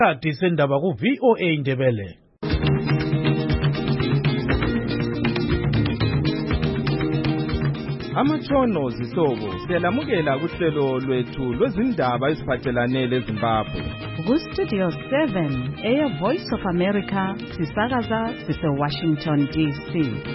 Isikhathi sendaba ku-VOA Indebele. Amatshono zihlobo siyalamukela kuhlelo lwethu lwezindaba eziphathelane leZimbabwe. Ku-Studio 7 Air Voice of America sisakaza sise-Washington DC.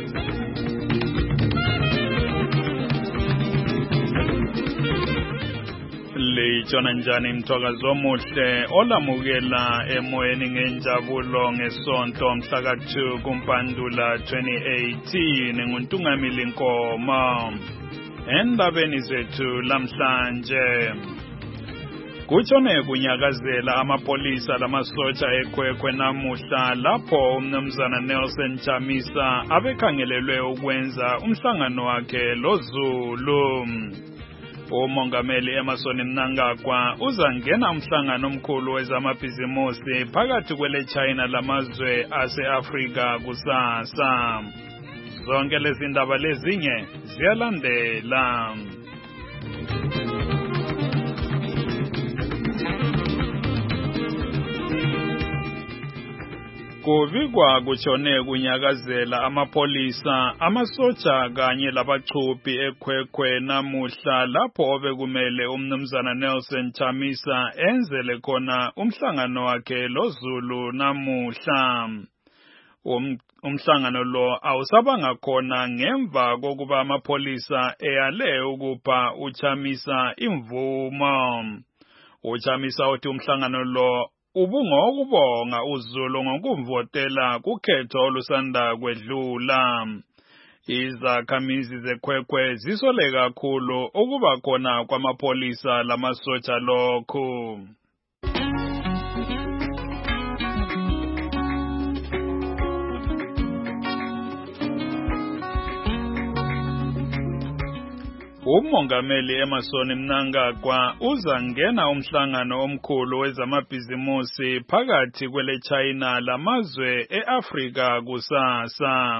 Lejona njani mthokazo omuhle olamukela emoyeni ngenjabulo ngesonto mhla ka-2 kuMpandula 2018 nguNtungamili Nkoma. Endabeni zethu lamhlanje kutshone kunyakazela amapolisa lamasotsha eKwekwe namuhla lapho umnumzana Nelson Chamisa abekhangelelwe ukwenza umhlangano wakhe loZulu. uMongameli Emmerson Mnangagwa uzangena umhlangano omkhulu wezamabhizimusi phakathi kwele China lamazwe ase-Afrika kusasa. Zonke lezi ndaba lezinye ziyalandela. Kuvikwa kutshone kunyakazela amapolisa, amasotsha kanye labachuphi eKwekwe namuhla lapho obekumele umnumzana Nelson Chamisa enzele khona umhlangano wakhe loZulu namuhla. Umhlangano lo awusabanga khona ngemva kokuba amapolisa eyale ukupha uChamisa imvumo. uChamisa uthi umhlangano lo ubungokubonga uZulu ngokumvotela kukhetho olusanda kwedlula. Izakhamizi zeKwekwe zisole kakhulu ukuba khona kwamapolisa lamasotsha lokhu. uMongameli Emmerson Mnangagwa uzangena umhlangano omkhulu wezamabhizimusi phakathi kwele China lamazwe eAfrika kusasa.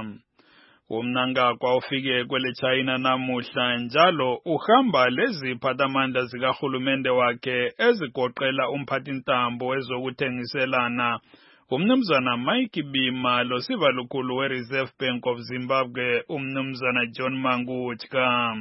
uMnangagwa ufike kwele China namuhla njalo uhamba leziphathamandla zikahulumende wakhe ezigoqela umphathintambo wezokuthengiselana umnumzana Mike Bima losivalukhulu weReserve Bank of Zimbabwe umnumzana John Mangutya.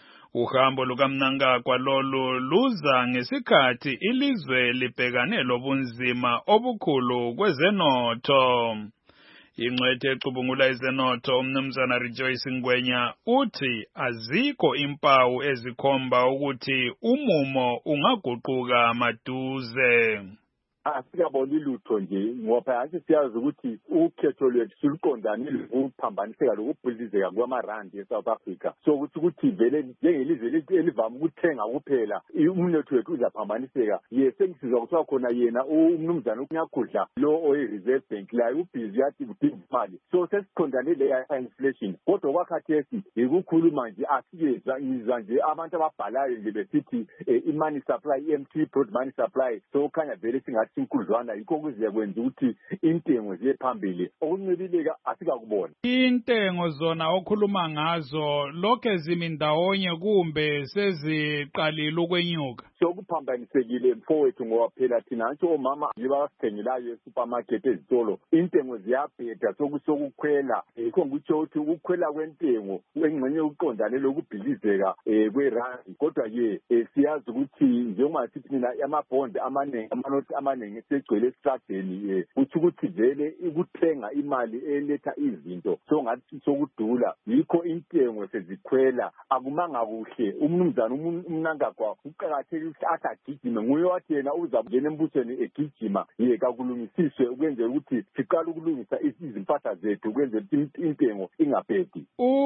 Uhambo lukaMnangagwa lolu luza ngesikhathi ilizwe libhekane lobunzima obukhulu kwezenotho. Ingcwethe ecubungula izenotho umnumzana Rejoice Ngwenya uthi azikho impawu ezikhomba ukuthi umumo ungaguquka maduze. Asikaboni lutho nje ngoba athi siyazi ukuthi ukhetho lwethu siluqondane lokuphambaniseka lokubhidlizeka kwamarandi eSouth Africa. So ukuthi vele njengelizwe elivama ukuthenga kuphela umnotho wethu uzaphambaniseka. Sengisizwa kuthiwa khona yena umnumzana uNyakhudla lo oyi-Reserve Bank la ubhizi yathi kudinga imali. So sesiqondane le inflation. Kodwa kwakhathesi ukukhuluma nje asikezwa ngizwa nje abantu ababhalayo nje besithi i-money supply, i-MT broad money supply. So khanya vele singathi inkudlwana yikho kuze kwenza ukuthi intengo ziye phambili. Okuncibileka asikakubona. Intengo zona okhuluma ngazo lokho zimindawonye kumbe seziqalile ukwenyuka. Sokuphambanisekile mfowethu ngoba phela thina nje omama abasithengelayo esupermarket ezitolo intengo ziyabheda sokukhwela. Yikho ngitsho ukuthi ukukhwela kwentengo engxenye uqondane lokubhilizeka kwerandi. Kodwa ke siyazi ukuthi njengoba sithi mina amabond amaningi amanothi amaningi segcwele esitradeni uthi ukuthi vele ukuthenga imali eletha izinto ngathi sokudula yikho intengo sezikhwela akumanga kuhle. Umnumzana uMnangagwa uqakathekile ukuthi agijime nguye wathi yena uzakungena embusweni egijima kakulungisiswe ukwenzela ukuthi siqale ukulungisa izimpahla zethu ukwenzela ukuthi intengo ingabhedi.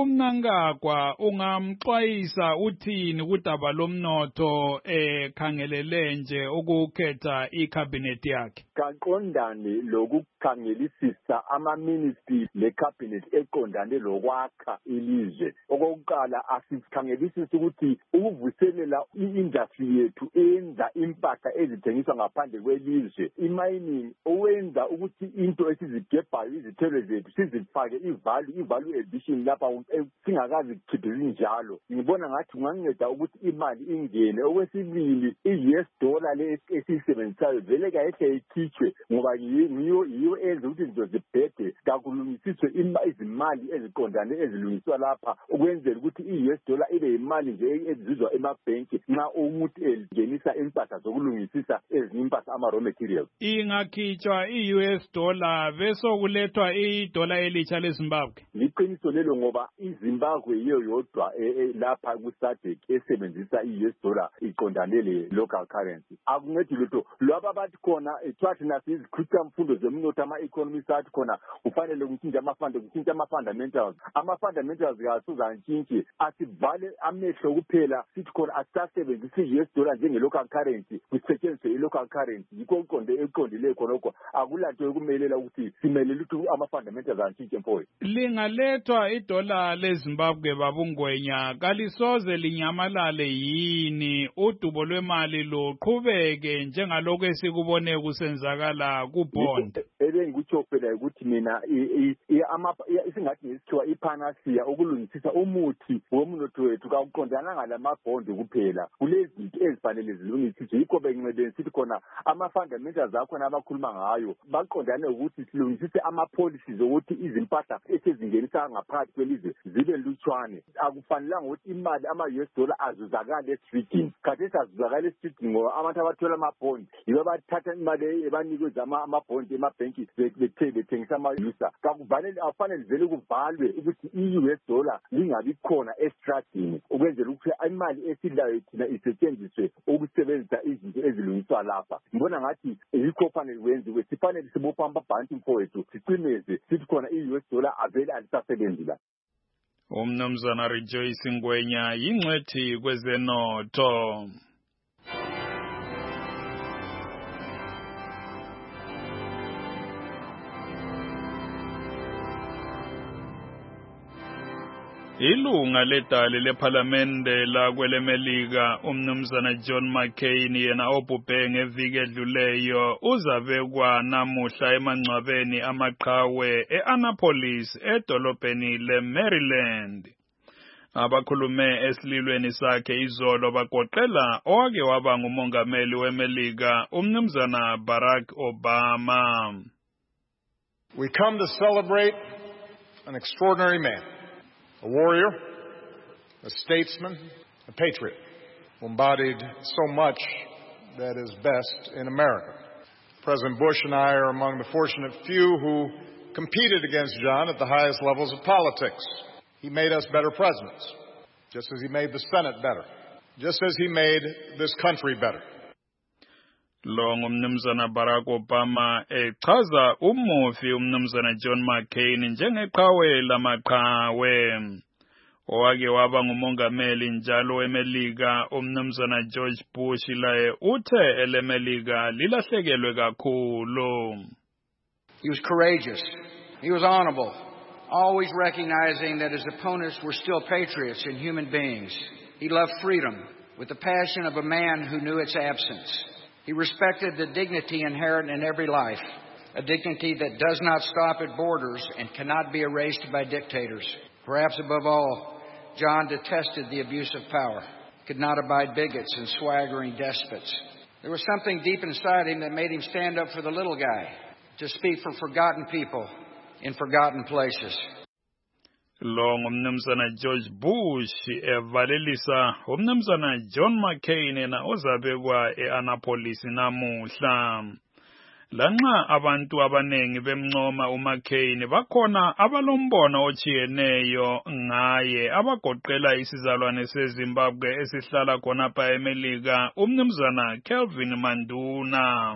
uMnangagwa ungamxwayisa uthini kudaba lomnotho khangelele nje ukukhetha icabinet yakhe? Kaqondane lokukhangelisisa ama-ministry le-cabinet eqondane lokwakha ilizwe. Okokuqala asikhangelisisa ukuthi ukuvuselela i-industry yethu enza impahla ezithengiswa ngaphandle kwelizwe, i-mining owenza ukuthi into esizigebhayo izithelo zethu sizifake i-value addition lapha singakazi khiphile njalo. Ngibona ngathi kunganceda ukuthi imali ingene. Okwesibili i-US dollar le esiyisebenzisayo vele kayehle ikhitshwe ngoba yiyo enza ukuthi izinto zibhede kakulungisiswe izimali eziqondane ezilungiswa lapha ukwenzela ukuthi i-US dollar ibe yimali nje ezizwa emabhenki nxa umuntu engenisa impahla zokulungisisa ezinye impahla ama-raw materials. Ingakhitshwa i-US dollar besokulethwa idola elitsha leZimbabwe. Liqiniso lelo ngoba iZimbabwe yiyo yodwa lapha ku-SADC esebenzisa i-US dollar iqondane le-local currency. Akuncedi lutho lwaba abathi khona ethiwathi nasizikhuthamfundo zemnotho ama-economists athi khona kufanele kutshintshe ama-fundamentals. Ama-fundamentals kasuzantshintshi asivale amehlo kuphela sithi khona asisasebenzisi i-US dollar njenge-local currency kusetshenziswe i-local currency yikho eqondileyo khonokho akulanto yokumelela ukuthi simelele ukuthi ama-fundamentals antshintshwe mfowethu. Lingalethwa idola leZimbabwe babungwenya kalisoze linyamalale yini udubo lwemali luqhubeke njengalokho esikubone kusenzakala kubond. Ngikutsho phela ukuthi mina isingathi ngesikhiwa ipanacea ukulungisisa umuthi womnotho wethu kawuqondananga lamabhondi kuphela kulezinto ezifanele zilungisiswe yikho bengincedeni sithi khona ama-fundamentals akhona abakhuluma ngayo baqondane ukuthi silungisise ama-policies ukuthi izimpahla esezingenisa ngaphakathi kwelizwe zibe lutshwane. Akufanelanga ukuthi imali ama-US dollar azuzakale esidini khathesi azuzakale esidini ngoba abantu abathola amabhondi yibo abathatha imali ebanikeza amabhondi emabhenki bethengisa ama-user. Akufanele vele kuvalwe ukuthi i-US dollar lingabi khona estradini ukwenzela ukuthi imali esilayo thina isetshenziswe ukusebenzisa izinto ezilungiswa lapha. Ngibona ngathi yikho fanele kwenziwe sifanele sibopha amabhanti mfowethu sicimeze sithi khona i-US dollar avele alisasebenzi la. Umnumzana Rejoice Ngwenya yingcwethi kwezenotho. Ilunga ledale lephalamende lakwelemelika umnumzana John McCain yena obhubhe ngeviki edluleyo uzabekwa namuhla emangcwabeni amaqhawe e-Annapolis edolobheni le-Maryland. Abakhulume esililweni sakhe izolo bagoqela owake waba ngumongameli weMelika umnumzana Barack Obama. We come to celebrate an extraordinary man. A warrior, a statesman, a patriot, who embodied so much that is best in America. President Bush and I are among the fortunate few who competed against John at the highest levels of politics. He made us better presidents, just as he made the Senate better, just as he made this country better. Lo ngumnumzana Barack Obama echaza umufi umnumzana John McCain njengeqhawe lamaqhawe. Owake waba ngumongameli njalo weMelika umnumzana George Bush laye uthe eleMelika lilahlekelwe kakhulu. He was courageous. He was honorable, always recognizing that his opponents were still patriots and human beings. He loved freedom with the passion of a man who knew its absence. He respected the dignity inherent in every life, a dignity that does not stop at borders and cannot be erased by dictators. Perhaps above all, John detested the abuse of power, could not abide bigots and swaggering despots. There was something deep inside him that made him stand up for the little guy, to speak for forgotten people in forgotten places. Lo ngumnumzana George Bush evalelisa umnumzana John McCain na ozabekwa e-Annapolis namuhla. Lanxa abantu abanengi bemncoma uMcCain bakhona abalombono ochiyeneyo ngaye abagoqela isizalwane seZimbabwe esihlala khona pa eMelika umnumzana Kelvin Manduna.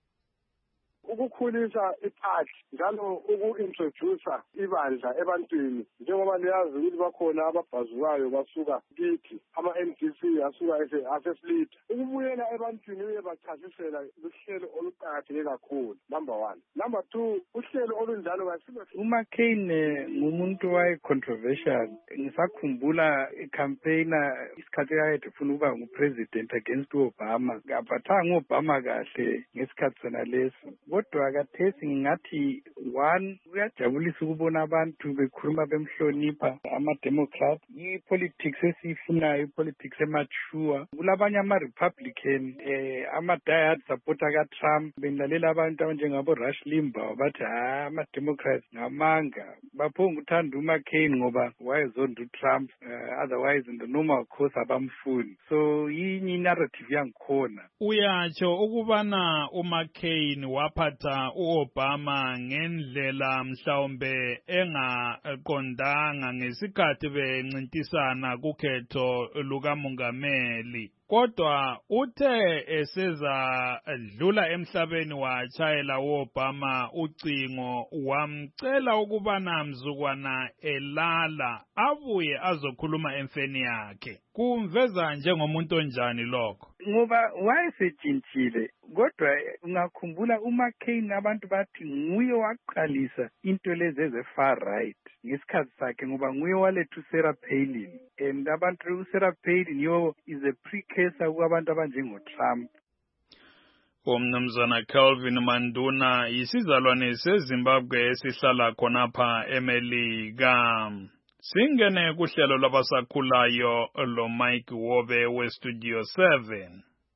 Ukukhulisa iparty njalo uku-introduce ibandla ebantwini njengoba liyazi ukuthi bakhona ababhazukayo basuka kithi ama-MDC asuka asesilida ukubuyela ebantwini uyebachasisela luhlelo oluqakatheke kakhulu number 1. Number 2 uhlelo olunjalo uMcCain ngumuntu waye-controversial. Ngisakhumbula icampaigner isikhathi ayede ufuna ukuba ngupresident against uObama. Kaphathanga uObama kahle ngesikhathi sona leso. kodwa kathesi ngingathi one kuyajabulisa ukubona abantu bekhuluma bemhlonipha ama-Democrat. I-politics esiyifunayo, i-politics emature. Kulabanye ama-Republican ama-diehard supporter ka-Trump benilalela abantu abanjengabo Rush Limbaugh bathi ama-Democrats ngamanga baphonga uthanda uMcCain ngoba wayezonda uTrump, otherwise in the normal course abamfuni. So yinye i-narrative yangikhona. Uyatsho ukubana uMcCain waphatha uObama ngendlela mhlawumbe engaqondanga ngesikhathi bencintisana kukhetho lukamongameli. Kodwa uthe eseza dlula emhlabeni wachayela uObama ucingo wamcela ukubana mzukwana elala abuye azokhuluma emfeni yakhe. Kumveza njengomuntu onjani lokho? Ngoba wayesejintshile, kodwa ungakhumbula uMcCain abantu bathi nguye waqalisa into lezi eze-far right ngesikhathi sakhe ngoba nguye waletha uSarah Palin, and abantu uSarah Palin yo is a precursor kubantu abanjengoTrump. Umnumzana Calvin Manduna yisizalwane seZimbabwe esihlala khonapha eMelika. Singene kuhlelo labasakhulayo lo Mike Wobe weStudio 7.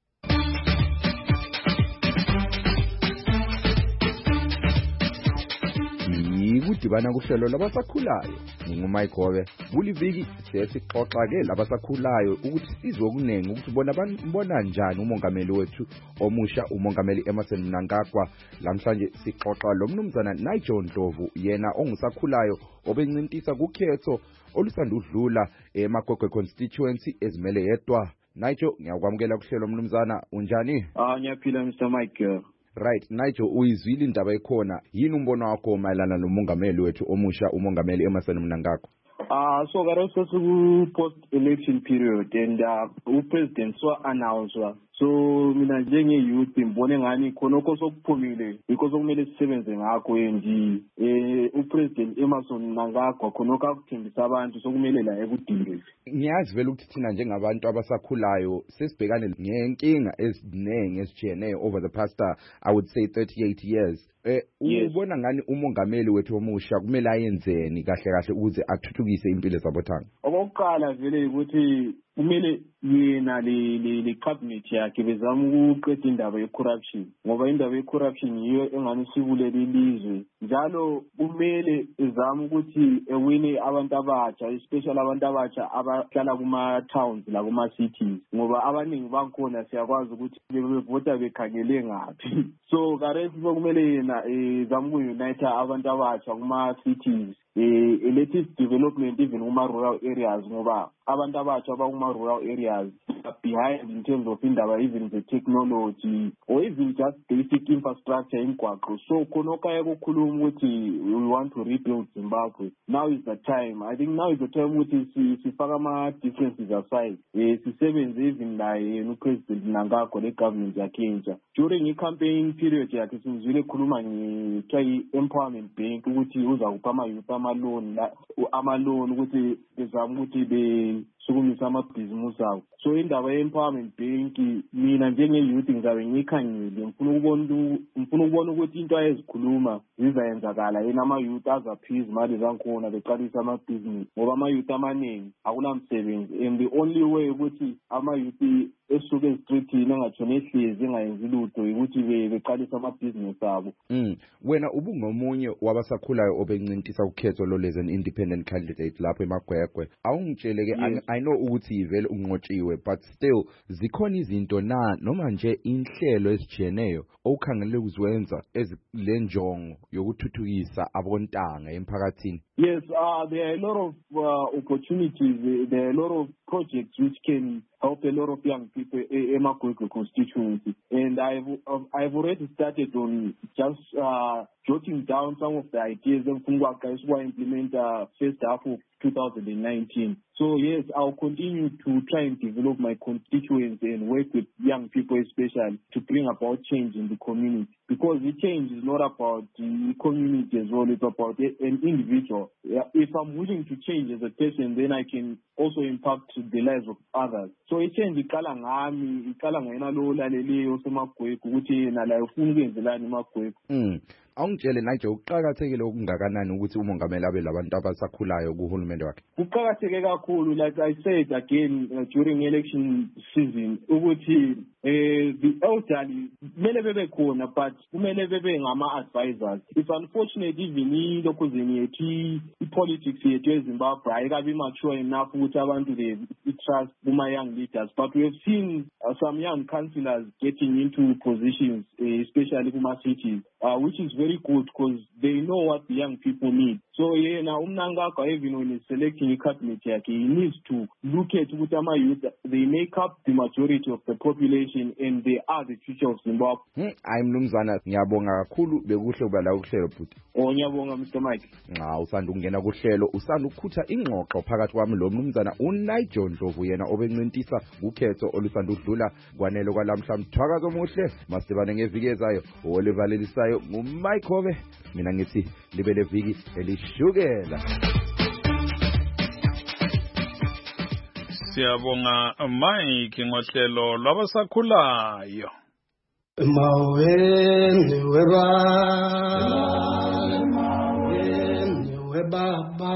Ikudibana kuhlelo labasakhulayo ngingumike Wobe. Kuliviki sesixoxa-ke labasakhulayo ukuthi sizokunengi ukuthi bona njani umongameli wethu omusha umongameli Emmerson Mnangagwa. Lamhlanje sixoxa lo mnumzana Nigel Ndlovu yena ongusakhulayo obencintisa kukhetho olusanda udlula eMagwegwe constituency ezimele yedwa. Nigel, ngiyakwamukela kuhlelo mnumzana, unjani? Ngiyaphila Mr. Mike. Right, Nigel, uyizwile indaba ekhona. Yini umbono wakho mayelana nomongameli wethu omusha umongameli Emmerson Mnangagwa? So karoso ku post election period and upresident announce. So mina njenge youth ngibone ngani khonoko sokuphumile because okumele sisebenze ngakho endi upresident Emmerson Mnangagwa khonoko akuthembisa abantu sokumele la ekudingeni. Ngiyazi vele ukuthi thina njengabantu abasakhulayo sesibhekane ngenkinga ezinenge esijiyeneyo over the past I would say 38 years. Ubona ngani umongameli wethu omusha kumele ayenzeni kahle kahle ukuze athuthukise impilo zabothanga? Okokuqala vele ukuthi kumele yena le cabinet yakhe bezama ukuqeda indaba ye-corruption ngoba indaba ye-corruption yiyo engani sibulele ilizwe. Njalo kumele ezama ukuthi ewine abantu abatsha, especially abantu abatsha abahlala kuma-towns la kuma-cities ngoba abaningi bankhona siyakwazi ukuthi bevota bekhangele ngaphi. So karesi kumele yena ezama uku-unite abantu abatsha kuma-cities, latest development even kuma-rural areas ngoba abantu abatsha bakuma-rural areas behind in terms of indaba even the technology or even just basic infrastructure imigwaqo. So khonokaya kukhuluma ukuthi we want to rebuild Zimbabwe. Now is the time. I think now is the time ukuthi sifaka ama-differences aside. Sisebenze even naye uPresident Mnangagwa le-government yakhe entsha. During i-campaign period yakhe sizwile khuluma nge-empowerment bank ukuthi uza kupha ama-youth ama-loan ukuthi bezama ukuthi sukumisa amabhizimusi abo. So indaba ye-empowerment bank mina njenge-youth ngizabe ngiyikhangile ngifuna ukubona ukuthi into ayezikhuluma zizayenzakala yena ama-youth azaphiza imali zankhona beqalisa amabhizinisi ngoba ama-youth amaningi akunamsebenzi and the only way ukuthi ama-youth esuke ezistreethini engatshona ehlezi engayenzi lutho ukuthi beqalisa amabhizinisi abo. Wena ubungomunye wabasakhulayo obencintisa ukhetho lo as an independent candidate lapho eMagwegwe. Awungitsheleke, I know ukuthi vele unqotshiwe but still zikhona izinto noma nje inhlelo esijiyeneyo okukhangele ukuzenza ezilenjongo yokuthuthukisa abontanga emphakathini? Yes, there are a lot of opportunities, there are a lot of projects which can help a lot of young people in Magwegwe constituency. And I've already started on just jotting down some of the ideas and guys who implement first half of 2019. So yes, I'll continue to try and develop my constituents and work with young people especially to bring about change in the community. Because the change is not about the community as well, it's about an individual. If I'm willing to change as a person, then I can also impact the lives of others. So i-change iqala ngami, iqala ngena lo laleleyo semagwegwe ukuthi yena la ufuna ukwenzelani emagwegwe. Awungitshele naje ukuqhakathekile okungakanani ukuthi umongameli abe labantu abasakhulayo kuhulumende wakhe. Kuqhakatheke kakhulu, like I said again during election season, ukuthi the elderly kumele bebe khona, but kumele bebe ngama-advisors. It's unfortunate even ilokhuzini yethu i-politics yethu eZimbabwe ayikabi mature enough ukuthi abantu trust kuma-young leaders, but we have seen some young councillors getting into positions, especially kuma-cities, which is very good because they know what the young people need. So now Umnangagwa, even when he's selecting a cabinet, he needs to look at what youth, they make up the majority of the population and they are the future of Zimbabwe. Hayi mnumzana, ngiyabonga kakhulu, bekuhle ukuba la uhlelo bhuti. Ngiyabonga Mr. Mike. Usanda ukungena kuhlelo, usanda ukukhutha ingxoxo phakathi kwami lo mnumzana uNigel Ndlovu, yena obencintisa ukhetho olusanda udlula kwanele kwalamhla. Mthwakazo omuhle, masibane ngeviki ezayo olivalelisayo nguMike Hobe. Mina ngithi libe leviki elishukela. Siyabonga Mike ngohlelo lwabasakhulayo. Maweni webaba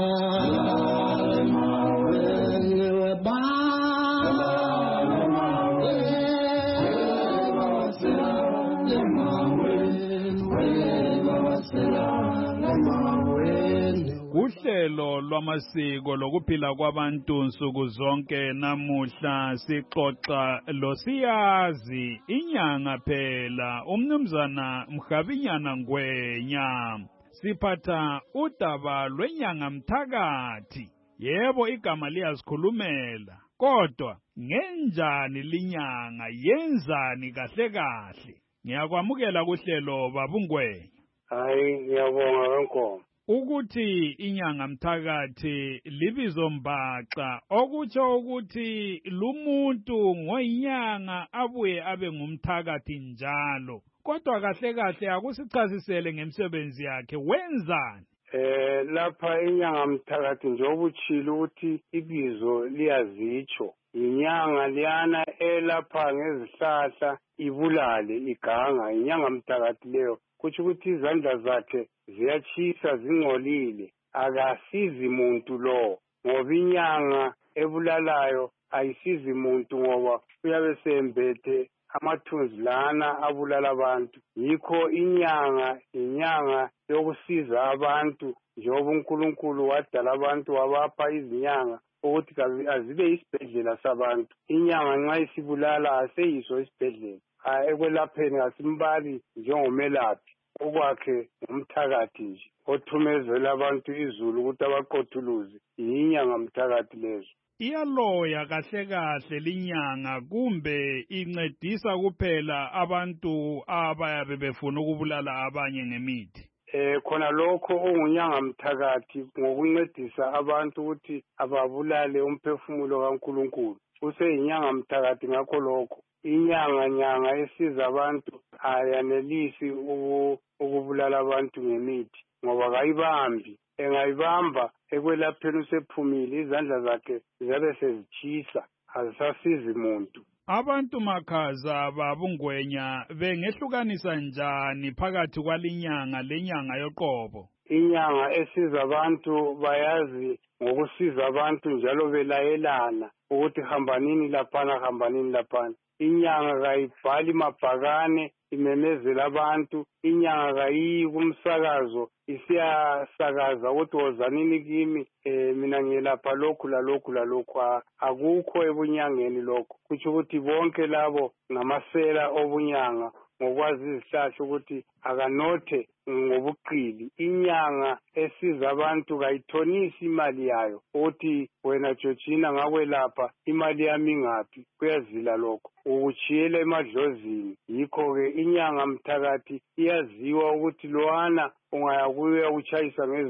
Uhlelo lwamasiko lokuphila kwabantu nsuku zonke namuhla sixoxa losiyazi inyanga phela umnumzana Mkhabinyana Ngwenya. Siphatha udaba lwenyanga mthakathi. Yebo igama liyasikhulumela, kodwa ngenjani linyanga yenzani kahle kahle? Ngiyakwamukela kuhlelo babungwenya. Hayi ngiyabonga wenkomo. Ukuthi inyanga mthakathi libizo mbaxa okutsho ukuthi lumuntu ngoyinyanga abuye abe ngumthakathi njalo, kodwa kahle kahle akusichazisele ngemisebenzi yakhe wenzani. Lapha inyanga mthakathi njengoba utshilo ukuthi ibizo liyazitsho, inyanga liyana elapha ngezihlahla ibulale iganga, inyanga mthakathi leyo kuthi ukuthi izandla zakhe ziyatshisa zingcolile, akasizi muntu lo, ngoba inyanga ebulalayo ayisizi muntu ngoba uyabe sembethe amathunzi lana abulala abantu. Yikho inyanga yokusiza abantu, njengoba uNkulunkulu wadala abantu wabapha izinyanga ukuthi azibe isibhedlela sabantu. Inyanga nxa isibulala aseyiso isibhedlela, ekwelapheni asimbali njengomelaphi, okwakhe ngumthakathi nje othumezela abantu izulu ukuthi abaqothuluze. Inyanga mthakathi lezo. Iyaloya kahle kahle linyanga kumbe incedisa kuphela abantu abayabe befuna ukubulala abanye ngemithi? Khona lokho ongunyanga mthakathi ngokuncedisa abantu ukuthi ababulale umphefumulo kaNkulunkulu. Useyinyanga mthakathi ngakho lokho. Inyanga esiza abantu ayanelisi ukubulala abantu ngemithi ngoba kayibambi. Engayibamba ekwelapheni usephumile, izandla zakhe ziyabe sezitshisa, azisasizi muntu. Abantu makhaza babungwenya bengehlukanisa njani phakathi kwalinyanga lenyanga yoqobo? Inyanga esiza abantu bayazi ngokusiza abantu njalo belayelana ukuthi hambanini laphana hambanini laphana. Inyanga kayibhali mabhakane imemezela abantu, inyanga kayiyi kumsakazo isiyasakaza ukuthi wozanini kimi mina ngiyelapha lokhu lalokhu lalokhu. Akukho ebunyangeni lokho. Kutsho ukuthi bonke labo ngamasela obunyanga ngokwazi izihlahla ukuthi akanothe ngobuqili. Inyanga esiza abantu kayithonisi imali yayo ukuthi wena Georgina ngakwelapha imali yami ingaphi, kuyazila lokho ukuchiyela emadlozini. Yikho-ke inyanga mthakathi iyaziwa ukuthi lowana ungaya kuye uchayisa ngezulu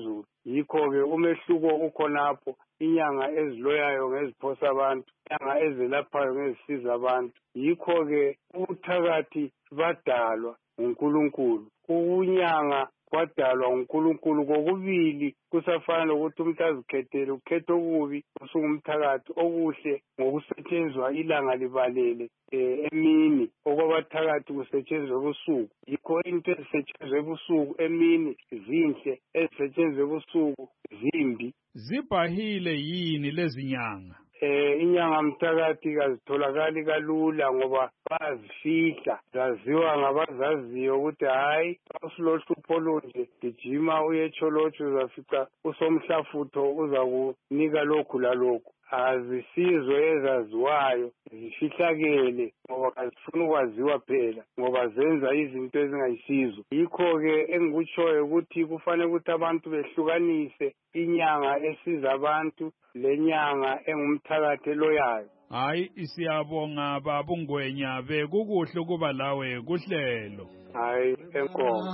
yikho-ke umehluko ukhonapho. Inyanga eziloyayo ngeziphosa abantu, inyanga ezelaphayo ngezisiza abantu. Yikho-ke ubuthakathi badalwa nguNkulunkulu, unyanga kwadalwa nguNkulunkulu. Kokubili kusafana lokuthi umuntu azikhethele, ukhetha okubi usungumthakathi, okuhle ngokusetshenzwa ilanga libalele emini, okwabathakathi kusetshenzwe ebusuku. Yikho into ezisetshenzwe ebusuku emini zinhle, ezisetshenzwe ebusuku zimbi. Zibhahile yini lezi nyanga? Inyanga mthakathi kazitholakali kalula ngoba bazifihla, zaziwa ngabazaziyo ukuthi hayi usulohlupho olunje gijima uye echolotsho uzafica usomhlafutho uzakunika lokhu lalokhu. Azisizwe ezaziwayo, zifihlakele ngoba kazifuna ukwaziwa phela ngoba zenza izinto ezingayisizo. Yikho-ke engikutshoyo ukuthi kufanele ukuthi abantu behlukanise inyanga esiza abantu lenyanga engumthakathi eloyayo. Hayi, siyabonga babungwenya, bekukuhle ukuba lawe kuhlelo. Hayi, enkomo.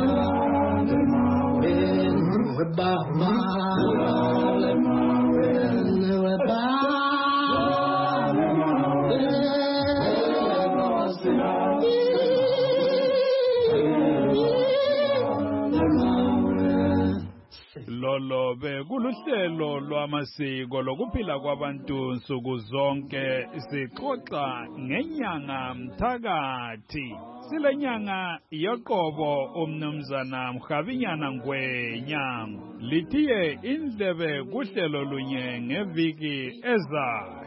Lolo bekuluhlelo lwamasiko lokuphila kwabantu nsuku zonke, sixoxa ngenyanga mthakathi. Silenyanga yoqobo umnumzana Mkhabinyana Ngwenya. Lithiye indlebe kuhlelo lunye ngeviki ezayo.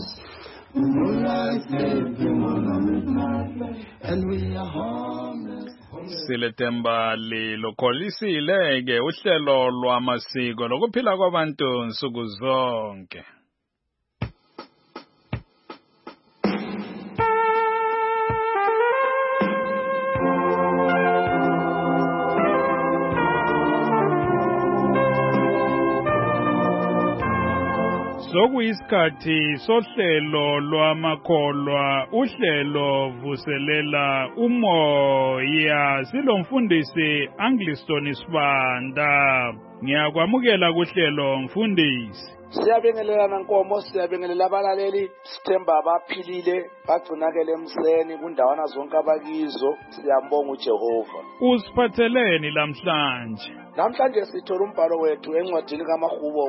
Siletemba lokholisile uhlelo lwamasiko lokuphila kwabantu nsuku zonke. Sokuyisikhathi sohlelo lwamakholwa, uhlelo vuselela umoya. Silomfundisi Angliston Sibanda. Ngiyakwamukela kuhlelo mfundisi. Siyabingelelana Nkomo, siyabingelela abalaleli. Sithemba abaphilile, bagcinakele emseni kundawana zonke abakizo. Siyambonga uJehova. Usiphatheleni lamhlanje? Namhlanje sithola umbhalo wethu encwadini kaMahubo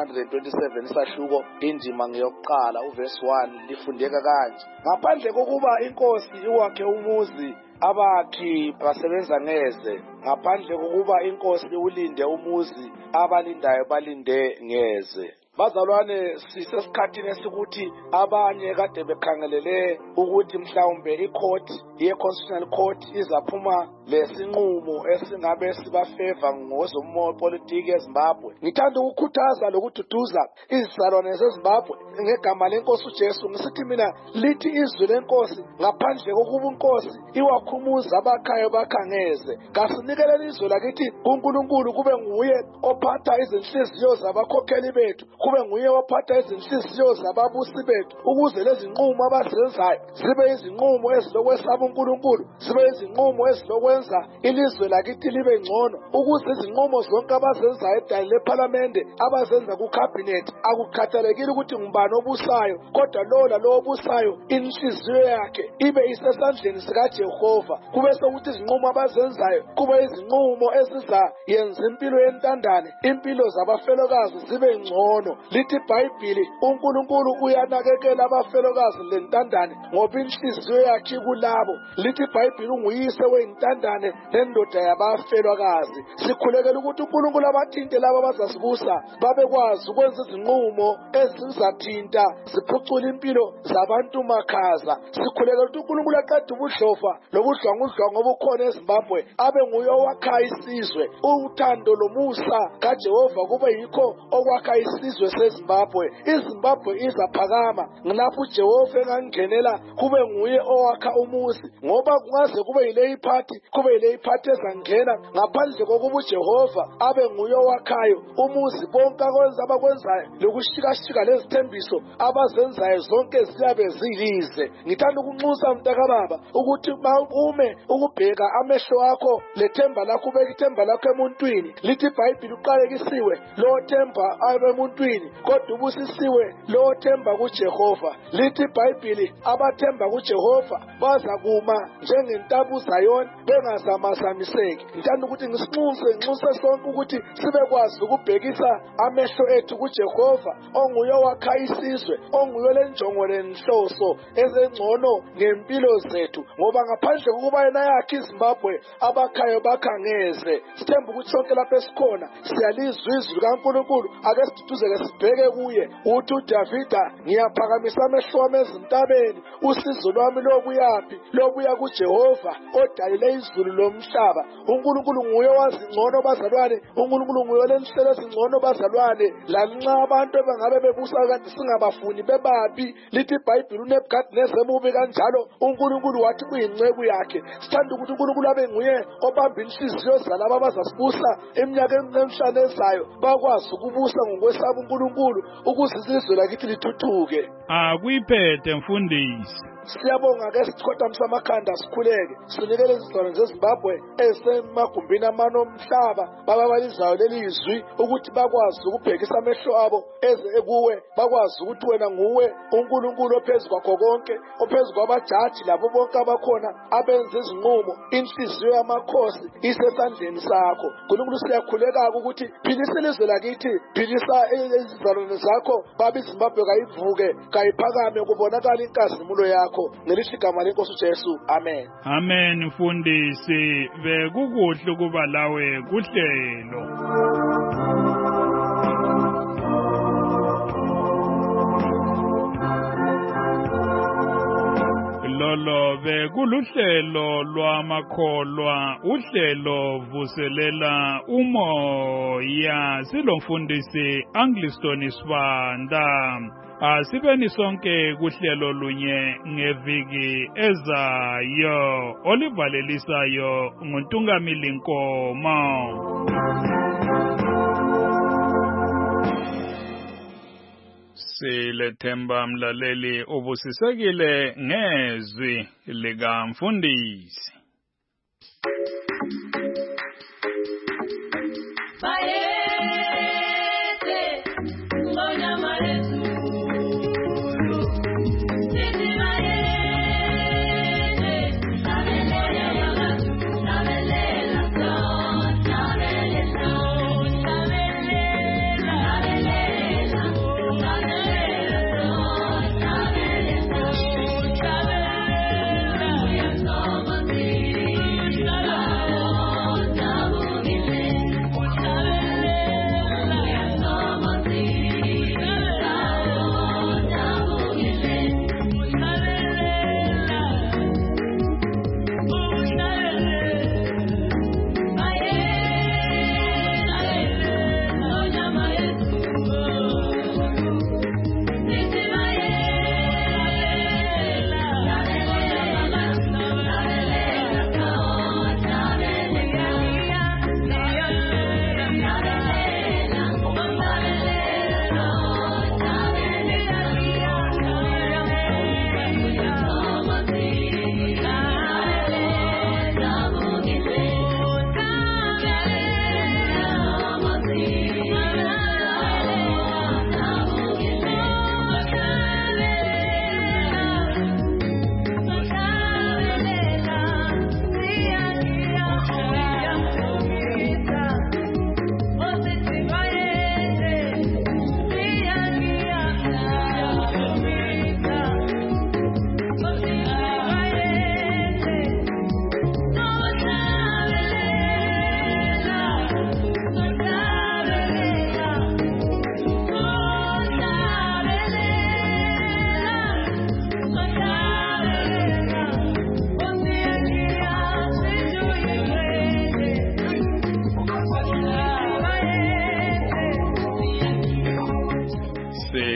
127 isahluko indima ngeyokuqala uverse 1 lifundeka kanje: ngaphandle kokuba inkosi iwakhe umuzi, abakhi basebenza ngeze. Ngaphandle kokuba inkosi iwulinde umuzi, abalindayo balinde ngeze. Bazalwane, sisesikhathini esikuthi abanye kade bekhangelele ukuthi mhlawumbe icourt ye-constitutional court izaphuma lesinqumo esingabe sibafeva ngozompolitiki eZimbabwe. Ngithanda ukukhuthaza lokududuza izizalwane zeZimbabwe ngegama lenkosi uJesu. Ngisithi mina lithi izwi lenkosi, ngaphandle kokuba inkosi iwakhumuza abakhayo bakhangeze. Kasinikelele izwi lakithi kuNkulunkulu kube nguye ophatha izinhliziyo zabakhokheli bethu, kube nguye ophatha izinhliziyo zababusi bethu, ukuze lezi nqumo abazenzayo zibe izinqumo ezilokwesaba uNkulunkulu, zibe izinqumo ezilokwenza ilizwe lakithi libe ngcono, ukuze izinqumo zonke abazenzayo edale lephalamende, abazenza kucabinet, akukhathalekile ukuthi ngubani obusayo, kodwa lowo lalowo obusayo inhliziyo yakhe ibe isesandleni sikaJehova. Kube sokuthi izinqumo abazenzayo kube izinqumo ezizayenza impilo yentandane, impilo zabafelokazi zibe ngcono. Lithi iBhayibhili uNkulunkulu uyanakekela abafelokazi lentandane ngoba inhliziyo yakhe kulabo. Lithi iBhayibhili unguyise wentandane nendoda yabafelokazi. Sikhulekela ukuthi uNkulunkulu abathinte laba abazasibusa babekwazi ukwenza izinqumo ezizathinta ziphucule impilo zabantu makhaza. Sikhulekela ukuthi uNkulunkulu aqede ubudlofa lobudlwangudlwangu obukhona eZimbabwe, abe nguye owakha isizwe. Uthando lomusa kaJehova kube yikho okwakha isizwe seZimbabwe. iZimbabwe izaphakama ngilapho uJehova engangenela kube nguye owakha umuzi, ngoba kungaze kube yile party kube yile iphathi ezangena ngaphandle kokuba uJehova abe nguye owakhayo umuzi bonke abakwenzayo lokushikashika lezithembiso abazenzayo zonke ziyabe zilize. Ngithanda ukunxusa mntakababa ukuthi ume ukubheka amehlo akho lethemba lakho, ubeka ithemba lakho emuntwini. Lithi iBhayibheli uqalekisiwe lo themba abemuntwini kodwa ubusisiwe lo themba kuJehova. Lithi iBhayibheli abathemba kuJehova bazakuma njengentaba uZayoni bengazamazamiseki. Ngithanda ukuthi nginxuse sonke ukuthi sibekwazi ukubhekisa amehlo ethu kuJehova onguye owakha isizwe, onguye lenjongo lenhloso ezengcono ngempilo zethu, ngoba ngaphandle kokuba yena yakhe iZimbabwe abakhayo bakhangeze. Sithemba ukuthi sonke lapha esikhona siyalizwa izwi likaNkulunkulu. Ake siduduzeke sibheke kuye. Uthi uDavida, ngiyaphakamisa amehlo ami ezintabeni, usizo lwami lobuyaphi? Lobuya kuJehova odalile izulu lomhlaba. uNkulunkulu nguye owazi ngcono bazalwane, uNkulunkulu nguye olenhlelo ezingcono bazalwane. Lanxa abantu bengabe bebusa kanti singabafuni bebabi, lithi iBhayibheli uNebukadineza emubi kanjalo, uNkulunkulu wathi kuyinceku yakhe. Sithanda ukuthi uNkulunkulu abe nguye obamba inhliziyo zalabo abazasibusa eminyakeni emihlanu ezayo, bakwazi ukubusa ngokwesaba uNkulunkulu ukuze izizwe lakithi lithuthuke. Akuyiphethe mfundisi. Siyabonga ke sikhothamisa amakhanda sikhuleke sinikele izizalwane zeZimbabwe ezisemagumbini amane omhlaba bababalizayo leli izwi ukuthi bakwazi ukubhekisa amehlo abo eze kuwe, bakwazi ukuthi wena nguwe uNkulunkulu ophezu kwakho konke, ophezu kwabajaji labo bonke abakhona abenza izinqumo. Inhliziyo yamakhosi isesandleni sakho. uNkulunkulu siyakhuleka ukuthi philisa ilizwe lakithi, philisa izizalwane zakho, babe iZimbabwe kayivuke kayiphakame kubonakala inkazimulo yakho. Ngelithi igama lenkosi uJesu, amen. Amen mfundisi, bekukuhle ukuba lawe kuhlelo. Lolo bekuluhlelo lwamakholwa, uhlelo vuselela umoya. Silomfundisi Angliston Sibanda. Asibeni sonke kuhlelo lunye ngeviki ezayo, olivalelisayo nguNtungamili Nkomo. Silethemba mlaleli ubusisekile ngezwi lika mfundisi.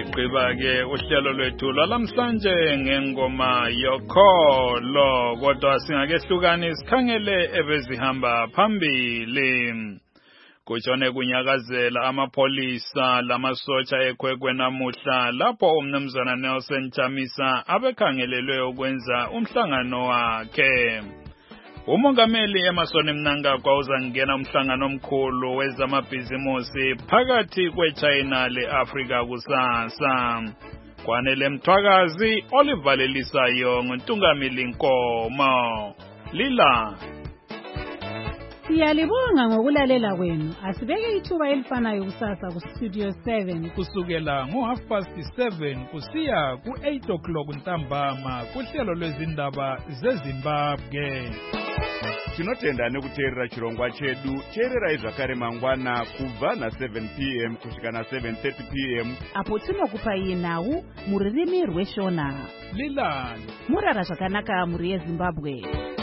sigqiba-ke uhlelo lwethu lwalamhlanje ngengoma yokholo, kodwa singakehlukani sikhangele ebezihamba phambili. Kutshone kunyakazela amapholisa lamasotsha eKwekwe namuhla lapho umnumzana Nelson Chamisa abekhangelelwe ukwenza umhlangano wakhe. Umongameli Emmerson Mnangagwa uzangena umhlangano omkhulu wezamabhizimusi phakathi kweChina leAfrika kusasa. Kwanele Mthwakazi olivalelisayo nguNtungamili Nkomo. Lila Siyalibonga ngokulalela kwenu. Asibeke ithuba elifanayo kusasa ku Studio 7 kusukela ngo7:30 kusiya ku8 ntambama kuhlelo lwezindaba zeZimbabwe. Tinotenda nekuteerera chirongwa chedu cherera zvakare mangwana kubva na7 p.m. kusvika na7:30 p.m. apo tinokupa iye nhau muririmi rweshona. Lilani murara zvakanaka muri yeZimbabwe.